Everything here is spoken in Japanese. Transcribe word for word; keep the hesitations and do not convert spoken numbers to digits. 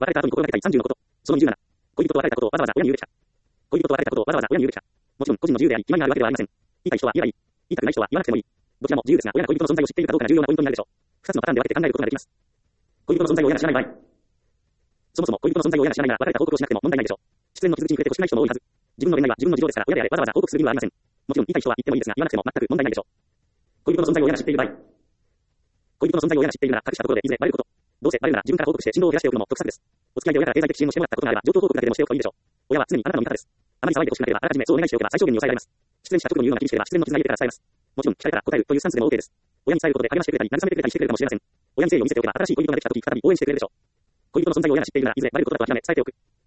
別れた後に心がけたいさんじゅうのこと。そのにじゅうなな。恋人と別れたことをわざわざ親に言うべきか。恋人と別れたことをわざわざ親に言うべきか。もちろん個人の自由であり、決まりがあるわけではありません。言いたい人は言えばいい。言いたくない人は言わなくてもいい。どちらも自由ですが、親が恋人の存在を知っているかどうかが重要なポイントになるでしょう。二つのパターンで分けて考えることができます。恋人の存在を親が知らない場合。そもそも恋人の存在を親が知らないなら別れた報告をしなくても問題ないでしょう。失恋の傷口に触れてほしくない人も多いはず。自分の恋愛は自分の事情ですから親であれわざわざ報告する理由はありません。もちろん言いたい人は言ってもいいですが、言わなくても全く問題ないでしょう。恋人の存在を親が知っている場合。恋人の存在を親が知っているなら隠したところでいずれバレること。どうせバレるなら自分から報告して振動を減らしておくのも得策です。お付き合いで親から経済的支援をしてもらったことがあれば、状況報告だけでもしておくといいでしょう。親は常にあなたの味方です。あまり騒いでほしくなければ、あらかじめそうお願いしておけば最小限に抑えられます。失恋した直後に言うのが気にしていれば、失恋の傷が癒えてから伝えます。もちろん、聞かれたら答えるというスタンスでも OK です。親に伝えることで励ましてくれたり、慰めてくれたりしてくれるかもしれません。親に誠意を見せておけば、新しい恋人ができた時、再び応援してくれるでしょう。恋人の存在を親が知っているなら、いずれバレることだと諦め、伝えておく。